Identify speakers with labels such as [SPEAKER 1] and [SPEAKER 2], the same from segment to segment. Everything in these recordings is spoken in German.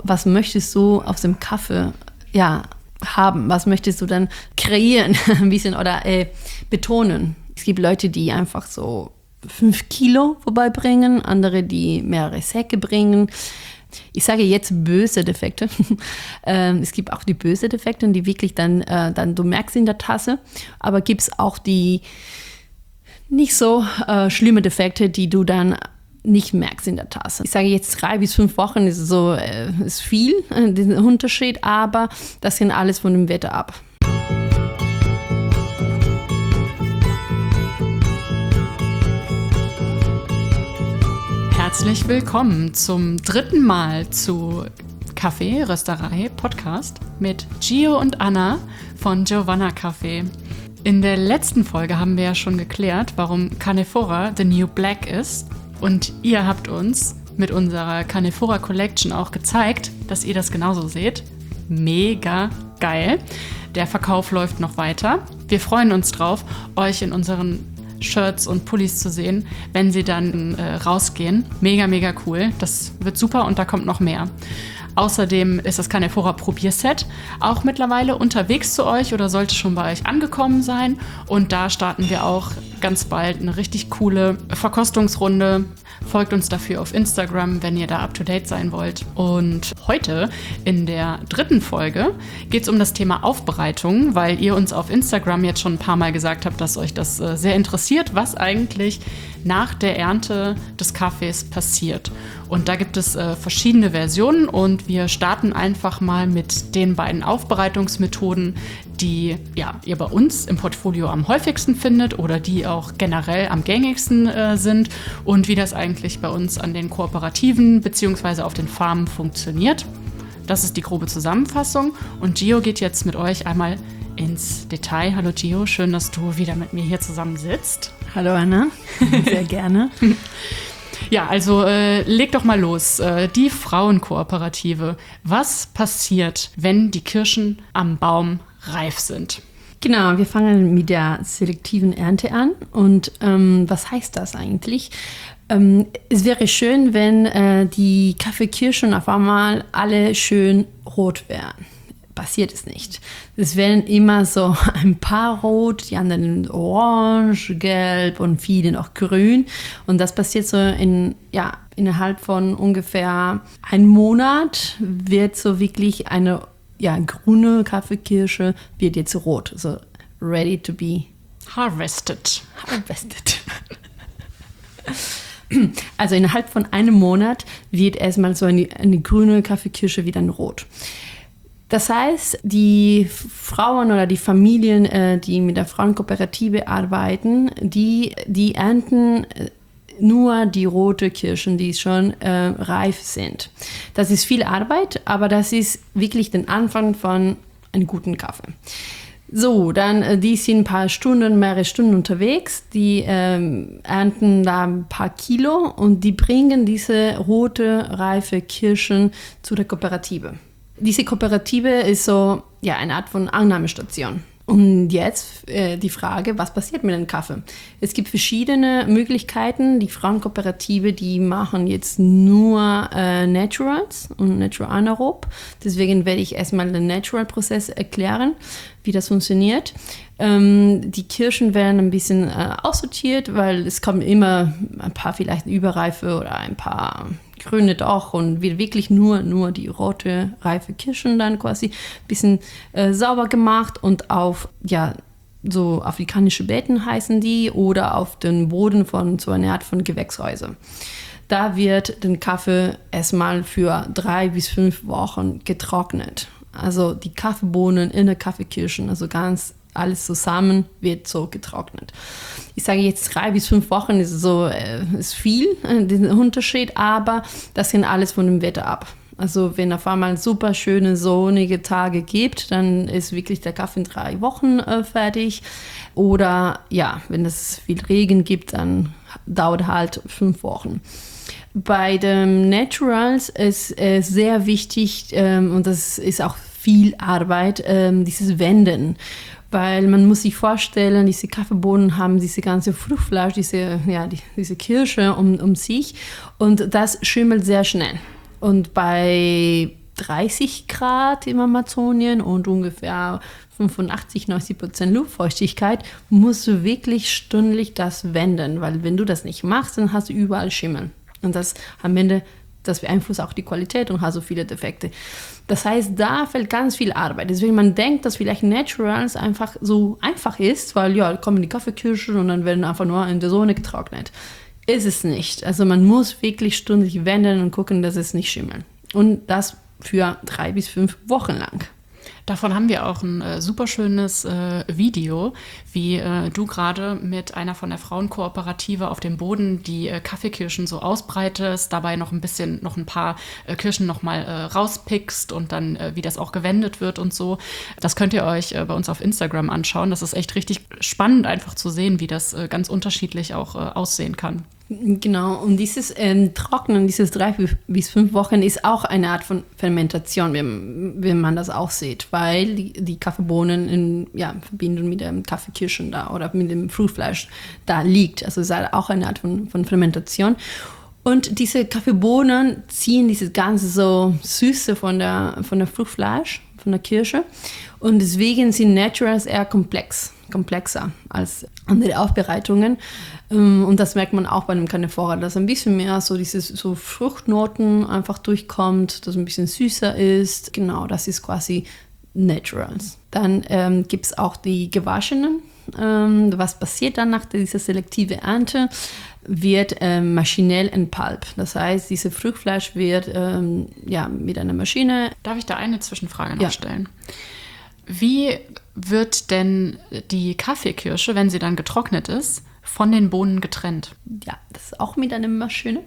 [SPEAKER 1] was möchtest du aus dem Kaffee haben? Was möchtest du dann kreieren ein bisschen oder betonen? Es gibt Leute, die einfach so 5 Kilo vorbeibringen, andere, die mehrere Säcke bringen. Ich sage jetzt böse Defekte. Es gibt auch die böse Defekte, die wirklich dann du merkst in der Tasse. Aber gibt es auch die nicht so schlimme Defekte, die du dann nicht merkst in der Tasse. Ich sage jetzt 3 bis 5 Wochen ist viel, dieser Unterschied, aber das hängt alles von dem Wetter ab.
[SPEAKER 2] Herzlich willkommen zum 3. Mal zu Kaffee, Rösterei, Podcast mit Gio und Anna von Giovanna Café. In der letzten Folge haben wir ja schon geklärt, warum Canephora the New Black ist. Und ihr habt uns mit unserer Canephora Collection auch gezeigt, dass ihr das genauso seht. Mega geil. Der Verkauf läuft noch weiter. Wir freuen uns drauf, euch in unseren Shirts und Pullis zu sehen, wenn sie dann rausgehen. Mega, mega cool. Das wird super und da kommt noch mehr. Außerdem ist das Canephora Probierset auch mittlerweile unterwegs zu euch oder sollte schon bei euch angekommen sein. Und da starten wir auch ganz bald eine richtig coole Verkostungsrunde. Folgt uns dafür auf Instagram, wenn ihr da up-to-date sein wollt. Und heute in der 3. Folge geht es um das Thema Aufbereitung, weil ihr uns auf Instagram jetzt schon ein paar Mal gesagt habt, dass euch das sehr interessiert, was eigentlich nach der Ernte des Kaffees passiert. Und da gibt es verschiedene Versionen und wir starten einfach mal mit den beiden Aufbereitungsmethoden, die ihr bei uns im Portfolio am häufigsten findet oder die auch generell am gängigsten sind und wie das eigentlich bei uns an den Kooperativen bzw. auf den Farmen funktioniert. Das ist die grobe Zusammenfassung und Gio geht jetzt mit euch einmal ins Detail. Hallo Gio, schön, dass du wieder mit mir hier zusammen sitzt.
[SPEAKER 1] Hallo Anna, sehr gerne.
[SPEAKER 2] Ja, also leg doch mal los. Die Frauenkooperative. Was passiert, wenn die Kirschen am Baum reif sind?
[SPEAKER 1] Genau, wir fangen mit der selektiven Ernte an. Und was heißt das eigentlich? Es wäre schön, wenn die Kaffeekirschen auf einmal alle schön rot wären. Passiert es nicht. Es werden immer so ein paar rot, die anderen orange, gelb und viele noch grün. Und das passiert so innerhalb von ungefähr einem Monat wird so wirklich eine grüne Kaffeekirsche wird jetzt rot. So ready to be
[SPEAKER 2] harvested.
[SPEAKER 1] Also innerhalb von einem Monat wird erstmal so eine grüne Kaffeekirsche wieder rot. Das heißt, die Frauen oder die Familien, die mit der Frauenkooperative arbeiten, die ernten nur die rote Kirschen, die schon reif sind. Das ist viel Arbeit, aber das ist wirklich der Anfang von einem guten Kaffee. So, dann, die sind mehrere Stunden unterwegs, die ernten da ein paar Kilo und die bringen diese rote, reife Kirschen zu der Kooperative. Diese Kooperative ist so eine Art von Annahmestation. Und jetzt die Frage, was passiert mit dem Kaffee? Es gibt verschiedene Möglichkeiten. Die Frauenkooperative, die machen jetzt nur Naturals und Natural Anaerob. Deswegen werde ich erstmal den Natural-Prozess erklären, wie das funktioniert. Die Kirschen werden ein bisschen aussortiert, weil es kommen immer ein paar vielleicht überreife oder ein paar grüne doch und wird wirklich nur die rote, reife Kirschen dann quasi ein bisschen sauber gemacht und auf so afrikanische Beeten heißen die oder auf den Boden von so einer Art von Gewächshäusern. Da wird den Kaffee erstmal für 3 bis 5 Wochen getrocknet. Also die Kaffeebohnen in der Kaffeekirschen, also ganz alles zusammen wird so getrocknet. Ich sage jetzt 3 bis 5 Wochen ist viel, dieser Unterschied, aber das hängt alles von dem Wetter ab. Also wenn auf einmal super schöne sonnige Tage gibt, dann ist wirklich der Kaffee in 3 Wochen fertig. Oder wenn es viel Regen gibt, dann dauert halt 5 Wochen. Bei den Naturals ist sehr wichtig und das ist auch viel Arbeit, dieses Wenden. Weil man muss sich vorstellen, diese Kaffeebohnen haben diese ganze Fruchtfleisch, diese Kirsche um sich und das schimmelt sehr schnell. Und bei 30 Grad im Amazonien und ungefähr 85-90% Luftfeuchtigkeit, musst du wirklich stündlich das wenden, weil wenn du das nicht machst, dann hast du überall Schimmel. Und das am Ende, das beeinflusst auch die Qualität und hat so viele Defekte. Das heißt, da fällt ganz viel Arbeit. Deswegen man denkt, dass vielleicht Naturals einfach so einfach ist, weil ja, kommen die Kaffeekirschen und dann werden einfach nur in der Sonne getrocknet. Ist es nicht. Also man muss wirklich stündlich wenden und gucken, dass es nicht schimmelt. Und das für 3 bis 5 Wochen lang.
[SPEAKER 2] Davon haben wir auch ein super schönes Video, wie du gerade mit einer von der Frauenkooperative auf dem Boden die Kaffeekirschen so ausbreitest, dabei noch ein paar Kirschen noch mal rauspickst und dann wie das auch gewendet wird und so. Das könnt ihr euch bei uns auf Instagram anschauen. Das ist echt richtig spannend einfach zu sehen, wie das ganz unterschiedlich auch aussehen kann.
[SPEAKER 1] Genau, und dieses Trocknen, dieses 3 bis 5 Wochen ist auch eine Art von Fermentation, wenn man das auch sieht, weil die Kaffeebohnen in Verbindung mit dem Kaffeekirschen da oder mit dem Fruchtfleisch da liegt. Also es ist auch eine Art von Fermentation. Und diese Kaffeebohnen ziehen dieses ganze so Süße von der Fruchtfleisch, von der Kirsche. Und deswegen sind Naturals eher komplexer als andere Aufbereitungen. Und das merkt man auch bei einem Canephora, dass ein bisschen mehr so diese so Fruchtnoten einfach durchkommt, dass ein bisschen süßer ist. Genau, das ist quasi Naturals. Dann gibt es auch die gewaschenen. Was passiert dann nach dieser selektiven Ernte? Wird maschinell entpulpt. Das heißt, dieses Fruchtfleisch wird mit einer Maschine.
[SPEAKER 2] Darf ich da eine Zwischenfrage noch stellen? Wie wird denn die Kaffeekirsche, wenn sie dann getrocknet ist, von den Bohnen getrennt?
[SPEAKER 1] Ja, das ist auch mit einer Maschine,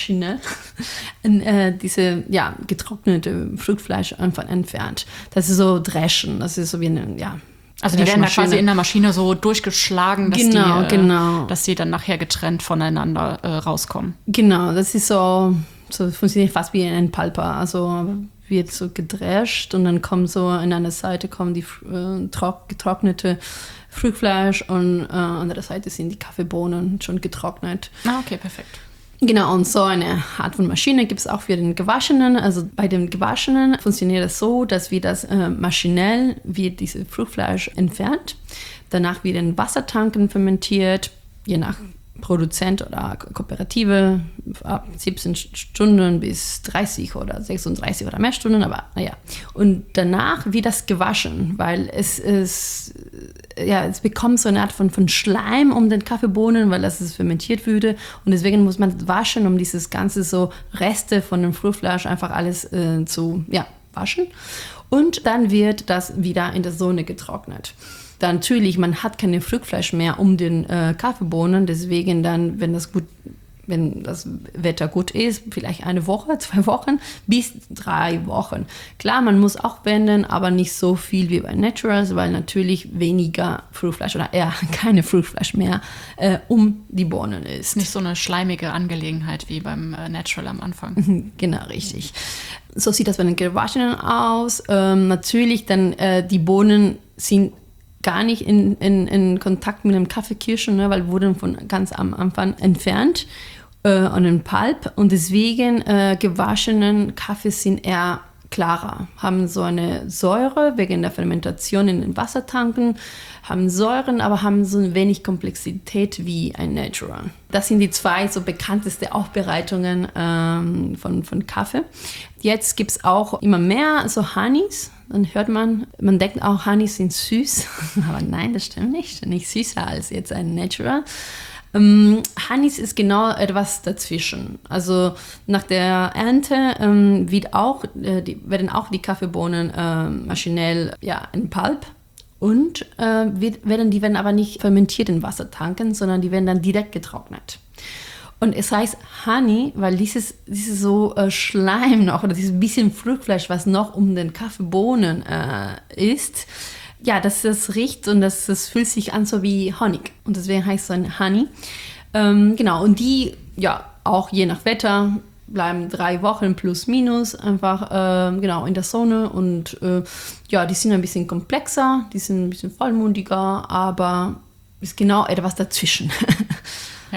[SPEAKER 1] diese getrocknete Fruchtfleisch einfach entfernt. Das ist so Dreschen, das ist so wie eine,
[SPEAKER 2] Also die werden da quasi in der Maschine so durchgeschlagen, dass die dann nachher getrennt voneinander rauskommen.
[SPEAKER 1] Genau, das ist so funktioniert fast wie ein Pulper, also wird so gedrescht und dann kommen so an einer Seite die getrocknete Fruchtfleisch und an der Seite sind die Kaffeebohnen schon getrocknet.
[SPEAKER 2] Ah, okay, perfekt.
[SPEAKER 1] Genau, und so eine Art von Maschine gibt es auch für den Gewaschenen. Also bei dem Gewaschenen funktioniert es so, dass maschinell wird dieses Fruchtfleisch entfernt. Danach wird in Wassertanken fermentiert, je nach Produzent oder Kooperative, ab 17 Stunden bis 30 oder 36 oder mehr Stunden, aber naja. Und danach wird das gewaschen, weil es bekommt so eine Art von Schleim um den Kaffeebohnen, weil das fermentiert würde. Und deswegen muss man waschen, um dieses ganze so Reste von dem Fruchtfleisch einfach alles zu waschen. Und dann wird das wieder in der Sonne getrocknet. Dann natürlich, man hat keine Fruchtfleisch mehr um den Kaffeebohnen, deswegen dann, wenn das Wetter gut ist, vielleicht 1 Woche, 2 Wochen, bis 3 Wochen. Klar, man muss auch wenden, aber nicht so viel wie bei Naturals, weil natürlich weniger Fruchtfleisch oder eher keine Fruchtfleisch mehr um die Bohnen ist.
[SPEAKER 2] Nicht so eine schleimige Angelegenheit wie beim Natural am Anfang.
[SPEAKER 1] Genau, richtig. So sieht das bei den Gewaschenen aus. Natürlich dann die Bohnen sind gar nicht in Kontakt mit dem Kaffeekirschen, weil wurden von ganz am Anfang entfernt und in Pulp. Und deswegen gewaschenen Kaffees sind eher klarer, haben so eine Säure wegen der Fermentation in den Wassertanken, haben Säuren, aber haben so ein wenig Komplexität wie ein Natural. Das sind die 2 so bekannteste Aufbereitungen von Kaffee. Jetzt gibt es auch immer mehr so Honeys. Dann hört man denkt auch, Honeys sind süß, aber nein, das stimmt nicht. Nicht süßer als jetzt ein Natural. Honeys ist genau etwas dazwischen. Also nach der Ernte werden auch die Kaffeebohnen maschinell in Pulp und die werden aber nicht fermentiert in Wassertanken, sondern die werden dann direkt getrocknet. Und es heißt Honey, weil dieses so Schleim noch oder dieses bisschen Fruchtfleisch, was noch um den Kaffeebohnen ist, das riecht und das fühlt sich an so wie Honig. Und deswegen heißt es ein Honey. Genau, und die, auch je nach Wetter, bleiben 3 Wochen plus minus einfach in der Sonne. Und die sind ein bisschen komplexer, die sind ein bisschen vollmundiger, aber ist genau etwas dazwischen.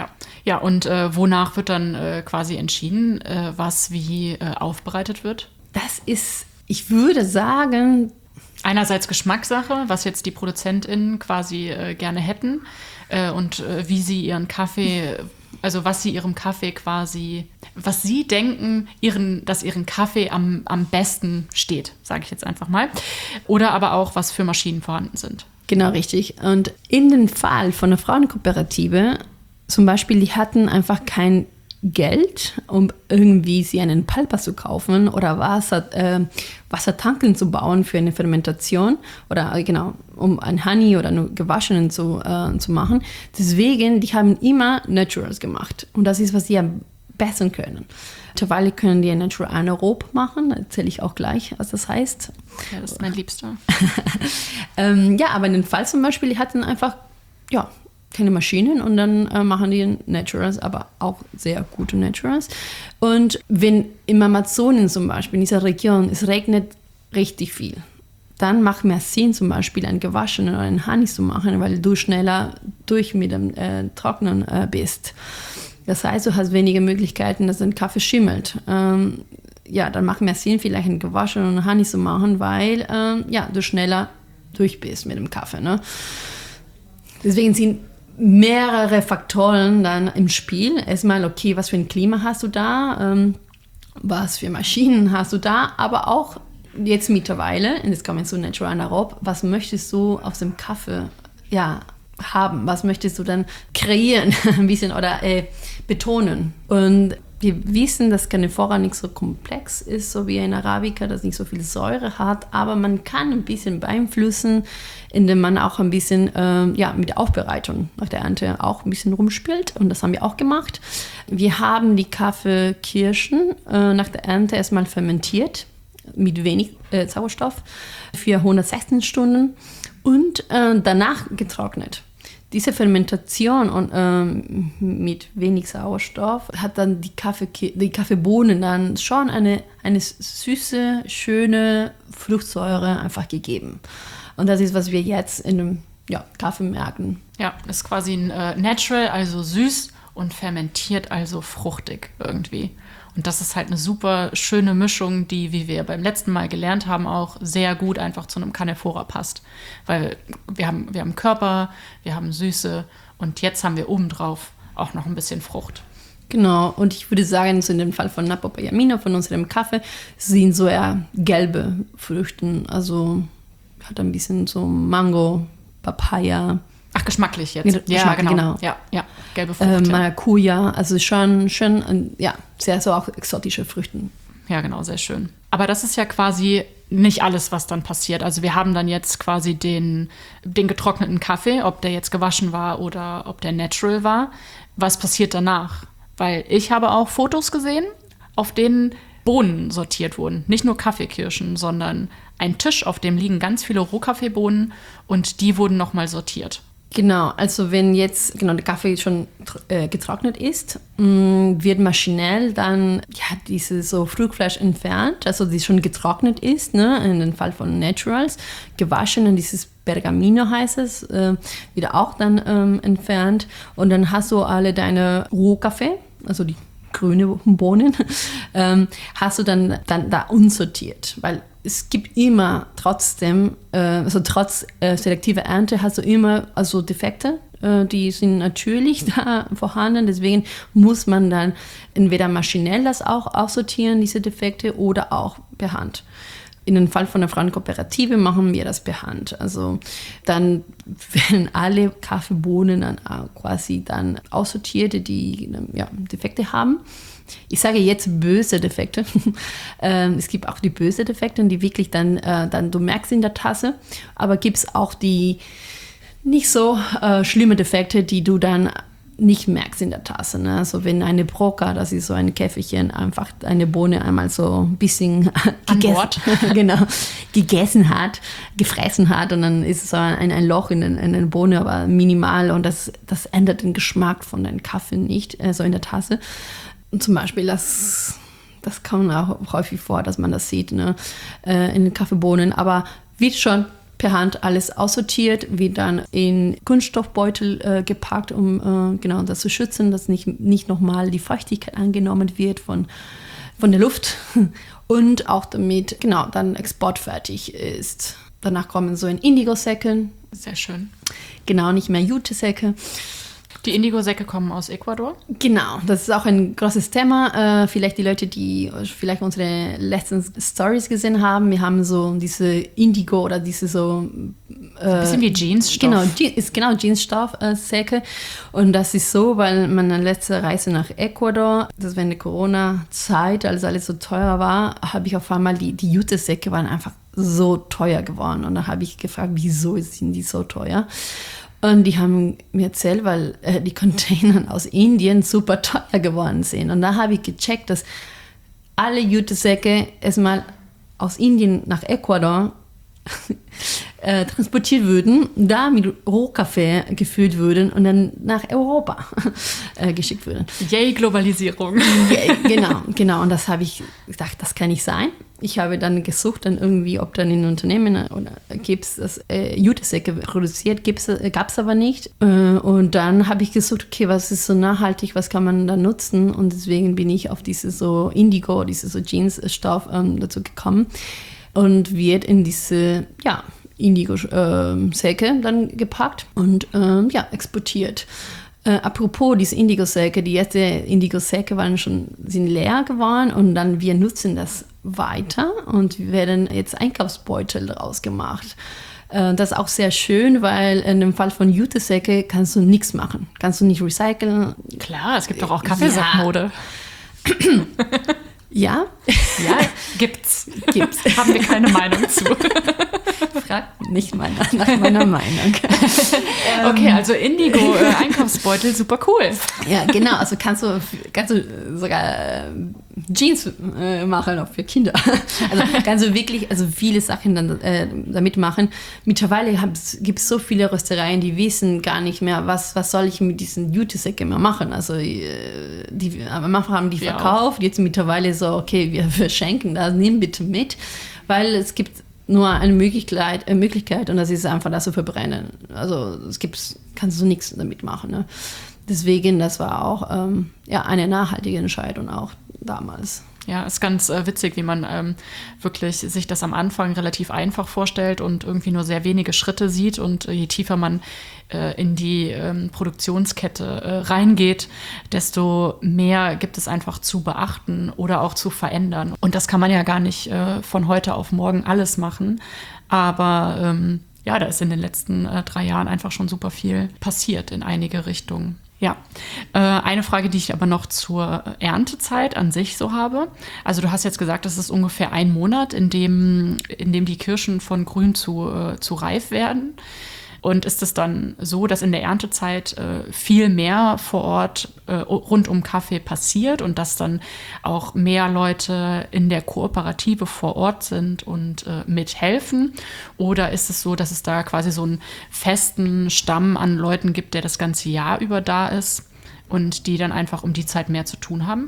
[SPEAKER 2] Ja, und wonach wird dann quasi entschieden, was wie aufbereitet wird?
[SPEAKER 1] Das ist, ich würde sagen...
[SPEAKER 2] Einerseits Geschmackssache, was jetzt die ProduzentInnen quasi gerne hätten und wie sie ihren Kaffee, also was sie ihrem Kaffee quasi, was sie denken, dass ihren Kaffee am besten steht, sage ich jetzt einfach mal. Oder aber auch, was für Maschinen vorhanden sind.
[SPEAKER 1] Genau, richtig. Und in dem Fall von der Frauenkooperative, zum Beispiel, die hatten einfach kein Geld, um irgendwie sie einen Palpa zu kaufen oder Wassertanken zu bauen für eine Fermentation oder genau, um ein Honey oder eine gewaschenen zu machen. Deswegen, die haben immer Naturals gemacht. Und das ist, was sie am besten können. Mittlerweile können die Natural anaerob machen, da erzähle ich auch gleich, was das heißt.
[SPEAKER 2] Ja, das ist mein Liebster.
[SPEAKER 1] Ja, aber in dem Fall zum Beispiel, die hatten einfach, ja, keine Maschinen und dann machen die Naturals, aber auch sehr gute Naturals. Und wenn im Amazonen zum Beispiel, in dieser Region, es regnet richtig viel, dann macht mehr Sinn, zum Beispiel einen gewaschenen oder einen Honey zu machen, weil du schneller durch mit dem Trocknen bist. Das heißt, du hast weniger Möglichkeiten, dass dein Kaffee schimmelt. Ja, dann macht mehr Sinn, vielleicht einen gewaschenen Honey zu machen, weil ja, du schneller durch bist mit dem Kaffee. Ne? Deswegen sind mehrere Faktoren dann im Spiel. Erstmal, okay, was für ein Klima hast du da? Was für Maschinen hast du da? Aber auch jetzt mittlerweile, und jetzt kommen wir zu Natural Anaerob, was möchtest du aus dem Kaffee haben? Was möchtest du dann kreieren ein bisschen oder betonen? Und wir wissen, dass Canephora nicht so komplex ist, so wie ein Arabica, das nicht so viel Säure hat, aber man kann ein bisschen beeinflussen, indem man auch ein bisschen mit der Aufbereitung nach der Ernte auch ein bisschen rumspielt und das haben wir auch gemacht. Wir haben die Kaffeekirschen nach der Ernte erstmal fermentiert mit wenig Sauerstoff für 116 Stunden und danach getrocknet. Diese Fermentation und, mit wenig Sauerstoff hat dann die Kaffeebohnen dann schon eine süße, schöne Fruchtsäure einfach gegeben. Und das ist, was wir jetzt in dem Kaffee merken.
[SPEAKER 2] Ja, das ist quasi ein Natural, also süß und fermentiert, also fruchtig irgendwie. Und das ist halt eine super schöne Mischung, die, wie wir beim letzten Mal gelernt haben, auch sehr gut einfach zu einem Canephora passt. Weil wir haben Körper, wir haben Süße und jetzt haben wir obendrauf auch noch ein bisschen Frucht.
[SPEAKER 1] Genau, und ich würde sagen, so in dem Fall von Napo Payamino, von unserem Kaffee, sind so eher gelbe Früchte. Also hat ein bisschen so Mango, Papaya.
[SPEAKER 2] Ach, geschmacklich jetzt.
[SPEAKER 1] Ja, genau.
[SPEAKER 2] Ja, gelbe Frucht.
[SPEAKER 1] Maracuja, also schon sehr so auch exotische Früchte.
[SPEAKER 2] Ja, genau, sehr schön. Aber das ist ja quasi nicht alles, was dann passiert. Also wir haben dann jetzt quasi den getrockneten Kaffee, ob der jetzt gewaschen war oder ob der natural war. Was passiert danach? Weil ich habe auch Fotos gesehen, auf denen Bohnen sortiert wurden. Nicht nur Kaffeekirschen, sondern ein Tisch, auf dem liegen ganz viele Rohkaffeebohnen und die wurden nochmal sortiert.
[SPEAKER 1] Genau, also wenn jetzt der Kaffee schon getrocknet ist, wird maschinell dann dieses so Fruchtfleisch entfernt, also die schon getrocknet ist, ne, in dem Fall von Naturals, gewaschen und dieses Pergamino heißt es, wieder auch dann entfernt und dann hast du alle deine Rohkaffee, also die grüne Bohnen, hast du dann da unsortiert, weil es gibt immer trotzdem, also trotz selektiver Ernte hast du immer also Defekte, die sind natürlich da vorhanden, deswegen muss man dann entweder maschinell das auch aussortieren, diese Defekte, oder auch per Hand. In dem Fall von der Frauenkooperative machen wir das per Hand. Also dann werden alle Kaffeebohnen dann quasi dann aussortiert, die Defekte haben. Ich sage jetzt böse Defekte. Es gibt auch die böse Defekte, die wirklich dann du merkst in der Tasse. Aber gibt es auch die nicht so schlimme Defekte, die du dann nicht merkst in der Tasse. Ne? Also wenn eine Broca, das ist so ein Käferchen, einfach eine Bohne einmal so ein bisschen gegessen hat, gefressen hat und dann ist so ein Loch in der Bohne, aber minimal und das ändert den Geschmack von deinem Kaffee nicht, so in der Tasse. Und zum Beispiel, das kommt auch häufig vor, dass man das sieht, ne? In den Kaffeebohnen, aber wird schon per Hand alles aussortiert, wird dann in Kunststoffbeutel gepackt, um das zu schützen, dass nicht nochmal die Feuchtigkeit angenommen wird von von der Luft und auch damit, genau, dann exportfertig ist. Danach kommen so in Indigo-Säcke.
[SPEAKER 2] Sehr schön.
[SPEAKER 1] Genau, nicht mehr Jute-Säcke.
[SPEAKER 2] Die Indigo-Säcke kommen aus Ecuador?
[SPEAKER 1] Genau, das ist auch ein großes Thema. Vielleicht die Leute, die vielleicht unsere letzten Stories gesehen haben, wir haben so diese Indigo oder diese so...
[SPEAKER 2] ein bisschen wie Jeansstoff.
[SPEAKER 1] Genau, ist genau Jeansstoff-Säcke. Und das ist so, weil meine letzte Reise nach Ecuador, das war in der Corona-Zeit, als alles so teuer war, habe ich auf einmal die Jute-Säcke waren einfach so teuer geworden. Und dann habe ich gefragt, wieso sind die so teuer? Und die haben mir erzählt, weil die Container aus Indien super teuer geworden sind. Und da habe ich gecheckt, dass alle Jute-Säcke erstmal aus Indien nach Ecuador transportiert würden, da mit Rohkaffee gefüllt würden und dann nach Europa geschickt würden.
[SPEAKER 2] Yay, Globalisierung.
[SPEAKER 1] Genau. Und das habe ich gedacht, das kann nicht sein. Ich habe dann gesucht, dann irgendwie, ob dann in Unternehmen oder gibt es das Jute-Säcke produziert, gab es aber nicht. Und dann habe ich gesucht, okay, was ist so nachhaltig, was kann man da nutzen? Und deswegen bin ich auf diese so Indigo, diese so Jeansstoff dazu gekommen und wird in diese, Indigo-Säcke dann gepackt und exportiert. Apropos diese Indigo-Säcke, die ersten Indigo-Säcke sind leer geworden und dann wir nutzen das weiter und wir werden jetzt Einkaufsbeutel daraus gemacht. Das ist auch sehr schön, weil in dem Fall von Jute-Säcke kannst du nichts machen. Kannst du nicht recyceln.
[SPEAKER 2] Klar, es gibt doch auch Kaffeesackmode.
[SPEAKER 1] Ja?
[SPEAKER 2] Ja, gibt's. Haben wir keine Meinung zu.
[SPEAKER 1] Frag nicht nach meiner Meinung.
[SPEAKER 2] Okay, also Indigo, Einkaufsbeutel, super cool.
[SPEAKER 1] Ja, genau. Also kannst du sogar Jeans machen, auch für Kinder. Also kannst du wirklich viele Sachen dann damit machen. Mittlerweile gibt es so viele Röstereien, die wissen gar nicht mehr, was soll ich mit diesen Jute-Säcken mehr machen. Also am Anfang haben die verkauft, jetzt mittlerweile so, okay, wir verschenken das, nimm bitte mit, weil es gibt nur eine Möglichkeit und das ist einfach das zu verbrennen. Also kannst du nichts damit machen. Ne? Deswegen, das war auch eine nachhaltige Entscheidung auch damals.
[SPEAKER 2] Ja, ist ganz witzig, wie man wirklich sich das am Anfang relativ einfach vorstellt und irgendwie nur sehr wenige Schritte sieht. Und je tiefer man in die Produktionskette reingeht, desto mehr gibt es einfach zu beachten oder auch zu verändern. Und das kann man ja gar nicht von heute auf morgen alles machen. Aber da ist in den letzten 3 Jahren einfach schon super viel passiert in einige Richtungen. Ja, eine Frage, die ich aber noch zur Erntezeit an sich so habe. Also du hast jetzt gesagt, das ist ungefähr 1 Monat, in dem die Kirschen von grün zu reif werden. Und ist es dann so, dass in der Erntezeit viel mehr vor Ort rund um Kaffee passiert und dass dann auch mehr Leute in der Kooperative vor Ort sind und mithelfen? Oder ist es so, dass es da quasi so einen festen Stamm an Leuten gibt, der das ganze Jahr über da ist und die dann einfach um die Zeit mehr zu tun haben?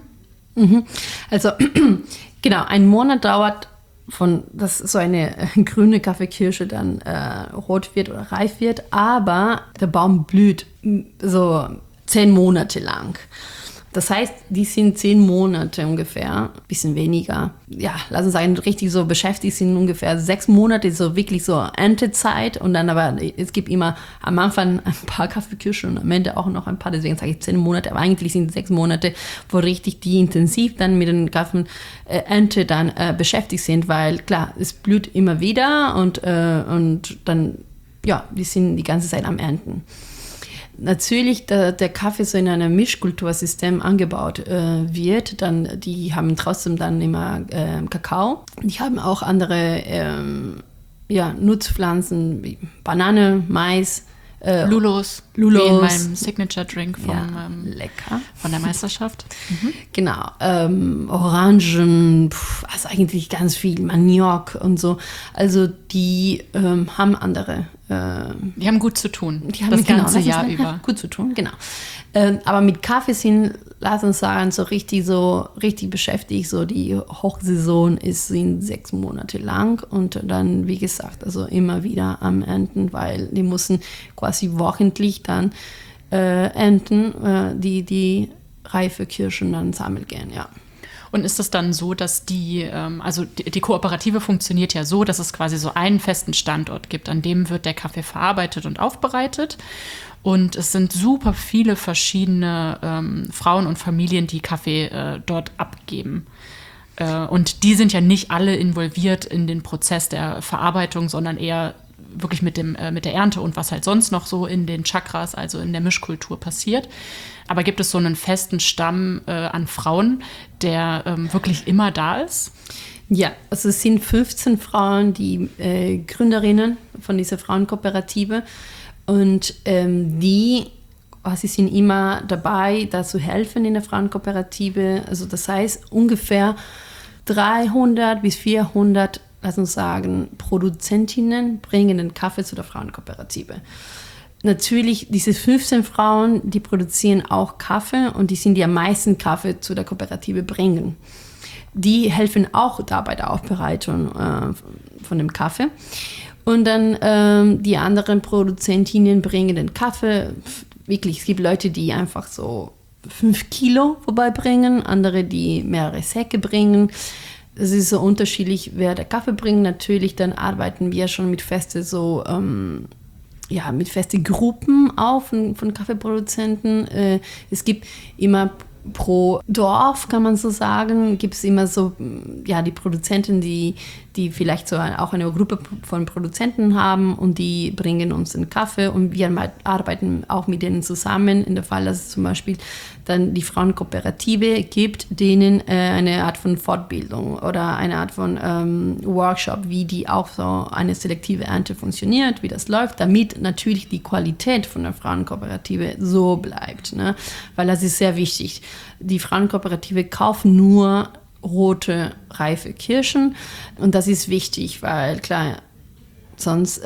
[SPEAKER 1] Also genau, 1 Monat dauert dass so eine grüne Kaffeekirsche dann rot wird oder reif wird, aber der Baum blüht so 10 Monate lang. Das heißt, die sind 10 Monate ungefähr, ein bisschen weniger. Ja, lass uns sagen, richtig so beschäftigt sind ungefähr 6 Monate, so wirklich so Erntezeit. Und dann aber, es gibt immer am Anfang ein paar Kaffeekirschen und am Ende auch noch ein paar, deswegen sage ich 10 Monate. Aber eigentlich sind 6 Monate, wo richtig die intensiv dann mit den Kaffee-Ernte dann beschäftigt sind, weil klar, es blüht immer wieder und dann, wir sind die ganze Zeit am Ernten. Natürlich, der Kaffee so in einem Mischkultursystem angebaut wird, dann die haben trotzdem dann immer Kakao. Die haben auch andere Nutzpflanzen wie Banane, Mais.
[SPEAKER 2] Lulos, wie in meinem Signature-Drink
[SPEAKER 1] lecker.
[SPEAKER 2] Von der Meisterschaft. Mhm.
[SPEAKER 1] Genau, Orangen, also eigentlich ganz viel, Maniok und so. Also die haben andere.
[SPEAKER 2] Die haben gut zu tun,
[SPEAKER 1] die haben
[SPEAKER 2] das ganze Jahr über.
[SPEAKER 1] Gut zu tun, genau. Aber mit Kaffee sind, lass uns sagen, so richtig beschäftigt. So die Hochsaison sind 6 Monate lang und dann, wie gesagt, also immer wieder am Ernten, weil die müssen quasi wochentlich dann ernten, die reife Kirschen dann sammeln gehen, ja.
[SPEAKER 2] Und ist es dann so, dass die Kooperative funktioniert ja so, dass es quasi so einen festen Standort gibt, an dem wird der Kaffee verarbeitet und aufbereitet. Und es sind super viele verschiedene Frauen und Familien, die Kaffee dort abgeben. Und die sind ja nicht alle involviert in den Prozess der Verarbeitung, sondern eher wirklich mit der Ernte und was halt sonst noch so in den Chakras, also in der Mischkultur passiert. Aber gibt es so einen festen Stamm an Frauen, der wirklich immer da ist?
[SPEAKER 1] Ja, also es sind 15 Frauen, die Gründerinnen von dieser Frauenkooperative. Und die sind immer dabei, da zu helfen in der Frauenkooperative. Also das heißt, ungefähr 300 bis 400, lass uns sagen, Produzentinnen bringen den Kaffee zu der Frauenkooperative. Natürlich, diese 15 Frauen, die produzieren auch Kaffee und die sind die am meisten Kaffee zu der Kooperative bringen. Die helfen auch da bei der Aufbereitung von dem Kaffee. Und dann die anderen Produzentinnen bringen den Kaffee. Wirklich, es gibt Leute, die einfach so 5 Kilo vorbeibringen, andere, die mehrere Säcke bringen. Es ist so unterschiedlich, wer der Kaffee bringt. Natürlich, dann arbeiten wir schon mit feste Gruppen auf von Kaffeeproduzenten. Es gibt immer pro Dorf, kann man so sagen, gibt es immer so, die Produzenten, die vielleicht so auch eine Gruppe von Produzenten haben und die bringen uns den Kaffee und wir arbeiten auch mit denen zusammen. In der Fall, dass es zum Beispiel dann die Frauenkooperative gibt, denen eine Art von Fortbildung oder eine Art von Workshop, wie die auch so eine selektive Ernte funktioniert, wie das läuft, damit natürlich die Qualität von der Frauenkooperative so bleibt, ne? Weil das ist sehr wichtig. Die Frauenkooperative kauft nur rote, reife Kirschen und das ist wichtig, weil klar, sonst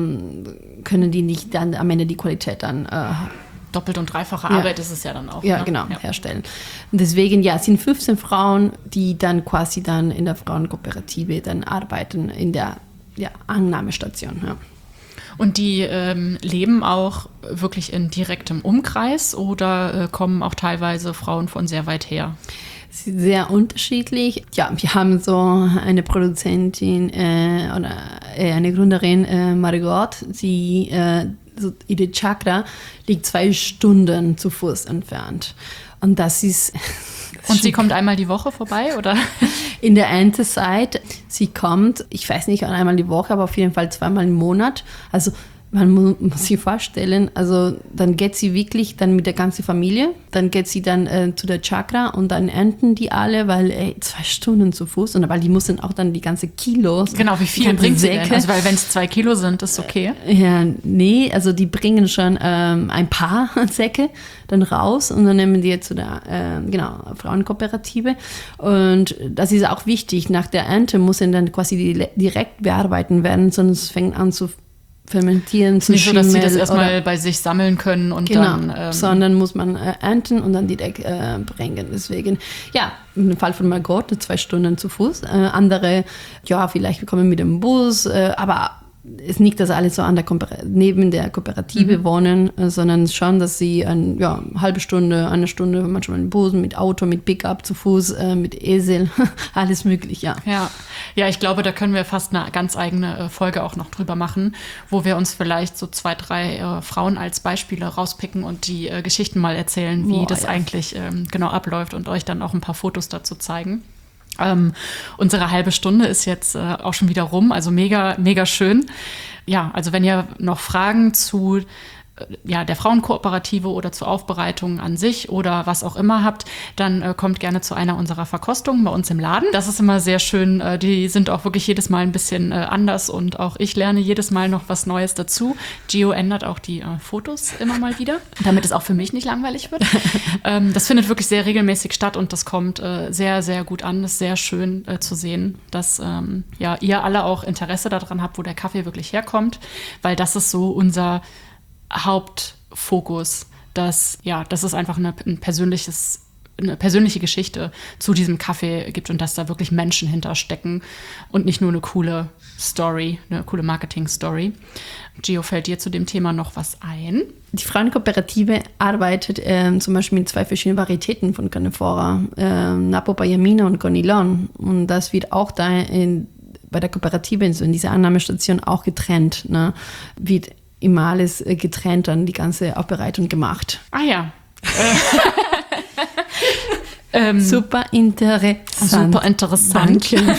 [SPEAKER 1] können die nicht dann am Ende die Qualität dann
[SPEAKER 2] doppelt und dreifache Arbeit ist es ja dann auch.
[SPEAKER 1] Ja,
[SPEAKER 2] ne?
[SPEAKER 1] Genau, herstellen. Und deswegen, es sind 15 Frauen, die dann quasi dann in der Frauenkooperative dann arbeiten, in der Annahmestation. Ja.
[SPEAKER 2] Und die leben auch wirklich in direktem Umkreis oder kommen auch teilweise Frauen von sehr weit her?
[SPEAKER 1] Sehr unterschiedlich. Ja, wir haben so eine Produzentin oder eine Gründerin, Margot, sie so ihre Chakra liegt 2 Stunden zu Fuß entfernt. Und das ist...
[SPEAKER 2] Und sie kommt einmal die Woche vorbei, oder?
[SPEAKER 1] In der Erntezeit, sie kommt, ich weiß nicht, einmal die Woche, aber auf jeden Fall 2-mal im Monat. Also man muss sich vorstellen, also dann geht sie wirklich dann mit der ganzen Familie, dann geht sie dann zu der Chakra und dann ernten die alle, weil 2 Stunden zu Fuß und weil die müssen auch dann die ganze Kilos.
[SPEAKER 2] Genau, wie viel bringt sie denn? Also weil wenn es 2 Kilo sind, ist okay.
[SPEAKER 1] Ja, nee, also die bringen schon ein paar Säcke dann raus und dann nehmen die zu der Frauenkooperative und das ist auch wichtig, nach der Ernte müssen dann quasi direkt bearbeiten werden, sonst fängt an zu fermentieren, zu
[SPEAKER 2] nicht so, dass sie das
[SPEAKER 1] schimmeln
[SPEAKER 2] erstmal bei sich sammeln können und dann...
[SPEAKER 1] sondern muss man ernten und dann direkt bringen. Deswegen, im Fall von Margot 2 Stunden zu Fuß. Andere, vielleicht kommen mit dem Bus, aber ist nicht, dass alle so neben der Kooperative wohnen, sondern schon, dass sie eine halbe Stunde, 1 Stunde, manchmal mit Bus, mit Auto, mit Pickup zu Fuß, mit Esel, alles möglich, ja.
[SPEAKER 2] Ja, ich glaube, da können wir fast eine ganz eigene Folge auch noch drüber machen, wo wir uns vielleicht so 2, 3 Frauen als Beispiele rauspicken und die Geschichten mal erzählen, wie das eigentlich genau abläuft und euch dann auch ein paar Fotos dazu zeigen. Unsere halbe Stunde ist jetzt auch schon wieder rum, also mega, mega schön. Ja, also wenn ihr noch Fragen zu der Frauenkooperative oder zur Aufbereitung an sich oder was auch immer habt, dann kommt gerne zu einer unserer Verkostungen bei uns im Laden. Das ist immer sehr schön. Die sind auch wirklich jedes Mal ein bisschen anders und auch ich lerne jedes Mal noch was Neues dazu. Gio ändert auch die Fotos immer mal wieder, damit es auch für mich nicht langweilig wird. Das findet wirklich sehr regelmäßig statt und das kommt sehr, sehr gut an. Das ist sehr schön zu sehen, dass ihr alle auch Interesse daran habt, wo der Kaffee wirklich herkommt, weil das ist so unser Hauptfokus, dass es einfach ein persönliches eine persönliche Geschichte zu diesem Kaffee gibt und dass da wirklich Menschen hinterstecken und nicht nur eine coole Story, eine coole Marketing-Story. Gio, fällt dir zu dem Thema noch was ein?
[SPEAKER 1] Die Frauenkooperative arbeitet zum Beispiel mit 2 verschiedenen Varietäten von Canephora, Napo Bayamina und Conilon. Und das wird auch da bei der Kooperative, so in dieser Annahmestation auch getrennt. Ne? Wird immer alles getrennt, dann die ganze Aufbereitung gemacht.
[SPEAKER 2] Ah ja.
[SPEAKER 1] Super interessant.
[SPEAKER 2] Super interessant.
[SPEAKER 1] Danke.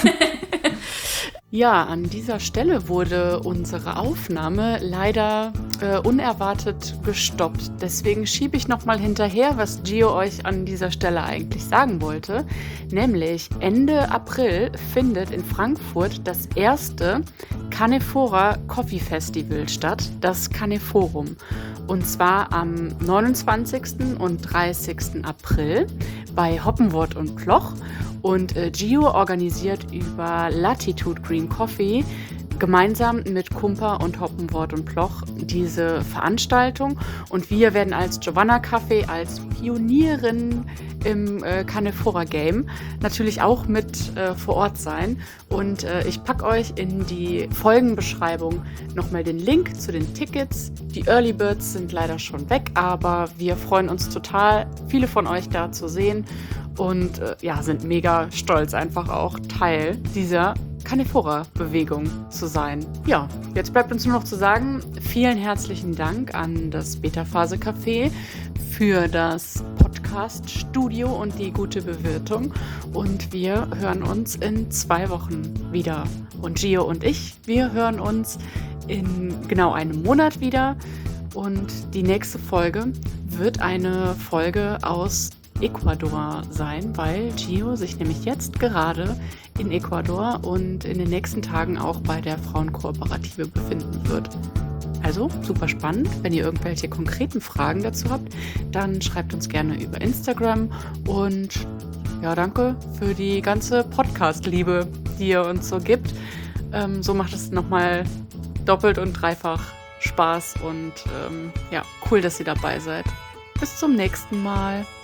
[SPEAKER 2] Ja, an dieser Stelle wurde unsere Aufnahme leider unerwartet gestoppt. Deswegen schiebe ich nochmal hinterher, was Gio euch an dieser Stelle eigentlich sagen wollte. Nämlich Ende April findet in Frankfurt das erste Canephora Coffee Festival statt, das Canephorum. Und zwar am 29. und 30. April bei Hoppenwort und Ploch. Und Gio organisiert über Latitude Green Coffee gemeinsam mit Kumper und Hoppenwort und Ploch diese Veranstaltung. Und wir werden als Giovanna Café, als Pionierin im Canephora-Game natürlich auch mit vor Ort sein. Und ich packe euch in die Folgenbeschreibung nochmal den Link zu den Tickets. Die Early Birds sind leider schon weg, aber wir freuen uns total, viele von euch da zu sehen. Und sind mega stolz, einfach auch Teil dieser Canephora-Bewegung zu sein. Ja, jetzt bleibt uns nur noch zu sagen, vielen herzlichen Dank an das Beta-Phase-Café für das Podcast-Studio und die gute Bewirtung. Und wir hören uns in 2 Wochen wieder. Und Gio und ich, wir hören uns in genau einem Monat wieder. Und die nächste Folge wird eine Folge aus Ecuador sein, weil Gio sich nämlich jetzt gerade in Ecuador und in den nächsten Tagen auch bei der Frauenkooperative befinden wird. Also super spannend. Wenn ihr irgendwelche konkreten Fragen dazu habt, dann schreibt uns gerne über Instagram und ja, danke für die ganze Podcast-Liebe, die ihr uns so gibt. So macht es nochmal doppelt und dreifach Spaß und cool, dass ihr dabei seid. Bis zum nächsten Mal.